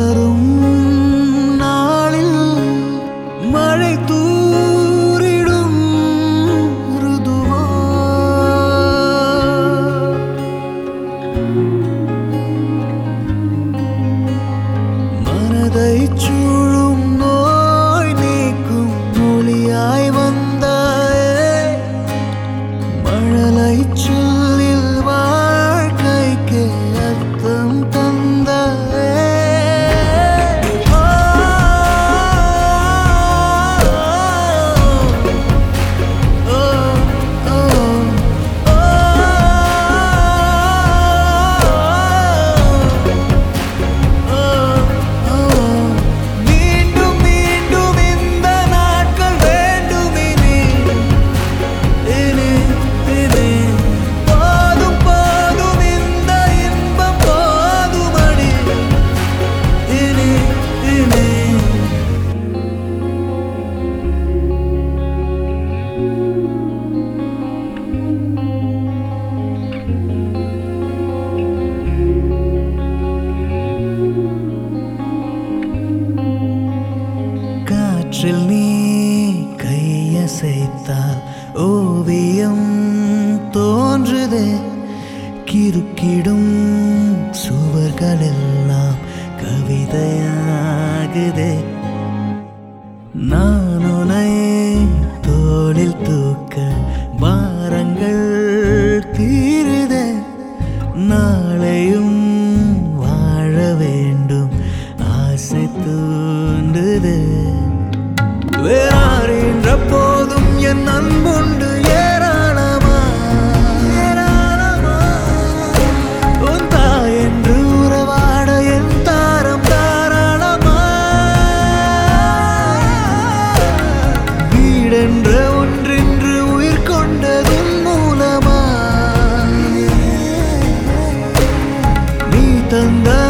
மலரும் நாளில் மழை தூரிடும் ருதுவா மனதை சூழும் நோய் நீக்கும் மொழியாய் வந்தாயே மழலை சொல்லில் வாழ்க்கைக்கு அர்த்தம் தந்தாயே மீண்டும் மீண்டும் இந்த நாட்கள் வேண்டுமினி இனி இனி போதும் போதும் இந்த இன்பம் போதுமடி இனி இனி காற்றில் நீ கையசைத்தால் ஓவியம் தோன்றுதே கிறுக்கிடும் சுவர்களெல்லாம் கவிதையாகுதே நான் உன்னை தோளில் தூக்க பாரங்கள் தீருதே நாளையும் வாழ வேண்டும் ஆசை தூண்டுதே வேறாரின்ற போதும் என் அன்புண்டு ஏராளமா ஏராளமா உன் தாய் என்று உறவாட என் தாரம் தாராளமா வீடென்ற ஒன்றென்று உயிர் கொண்டதும் மூலமா நீ தந்த